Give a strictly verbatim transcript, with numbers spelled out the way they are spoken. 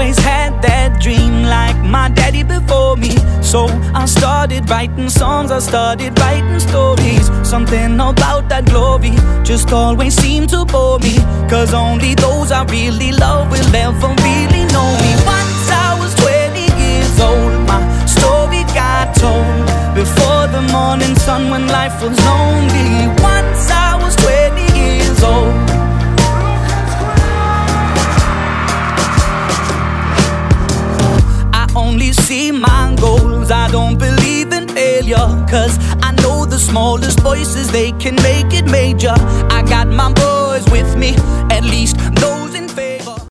always had that dream like my daddy before me. So I started writing songs, I started writing stories. Something about that glory just always seemed to bore me, cause only those I really love will ever really know me. Once I was twenty years old, my story got told before the morning sun when life was lonely. Once I was twenty years old. Only see my goals, I don't believe in failure, cause I know the smallest voices, they can make it major. I got my boys with me, at least those